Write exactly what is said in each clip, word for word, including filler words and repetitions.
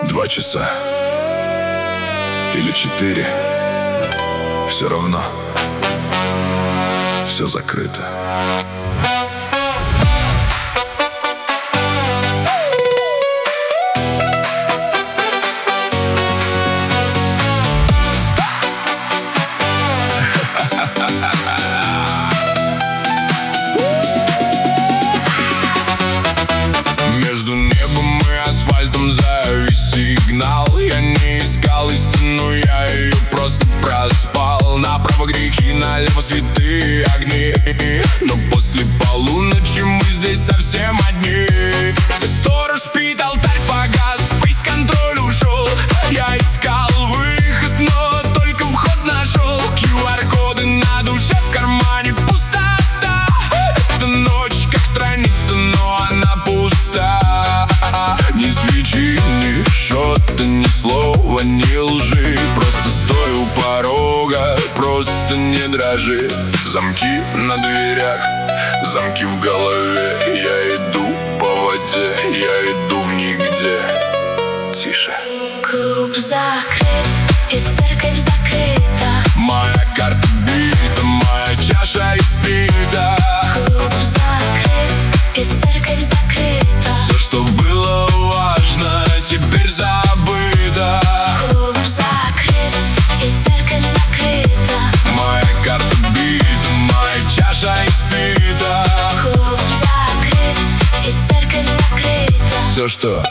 Два часа или четыре, все равно все закрыто. Между небом и асфальтом завис сигнал. Я не искал истину, я ее просто проспал. Направо грехи, налево святые огни. Но после полуночи мы здесь совсем одни. Сторож спит, алтарь погас, фейс-контроль ушел. Я искал выход, но только вход нашел. ку ар-коды на душе, в кармане пустота. Это ночь, как страница, но она пуста. Ни свечи, ни шота, ни слова, ни лжи. Просто стой у порога, просто не дрожи. Замки на дверях, замки в голове. Я иду по воде, я иду в нигде. Тише. Клуб закрыт и церковь закрыта. Моя карта бита, моя чаша испита. Клуб закрыт и церковь закрыта. Все, что было важно, теперь забыто. Клуб закрыт и церковь закрыта. Моя карта бита, моя чаша испита. Клуб закрыт и церковь закрыта. Все, что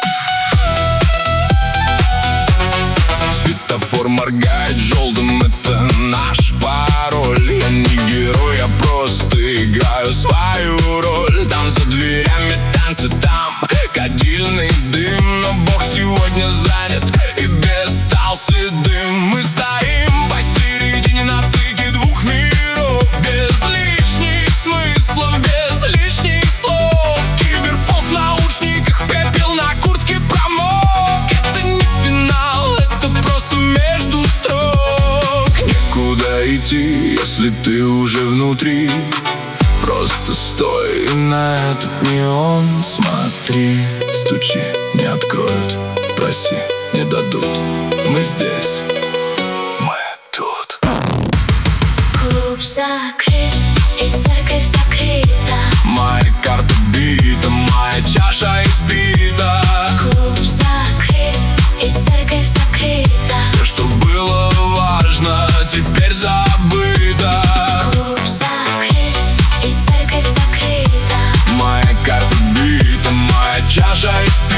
светофор моргает желтым, это наш пароль. Я не герой, я просто играю свою роль. Там за дверями танцы, там кадильный дым. Но Бог сегодня занят и без стал седым. Мы стоим посередине на стыке двух миров. Без лишних смыслов, без лишних слов. Киберфон в наушниках, пепел на куртке промок. Это не финал, это просто между строк. Некуда идти, если ты уже внутри. Просто стой и на этот неон смотри. Стучи, не откроют, проси, не дадут. Мы здесь, мы тут. Клуб закрыт и церковь закрыта. Моя карта бита, моя чаша испита. Клуб закрыт и церковь закрыта. Все, что было важно, теперь забыто. Клуб закрыт и церковь закрыта. Моя карта бита, моя чаша испита.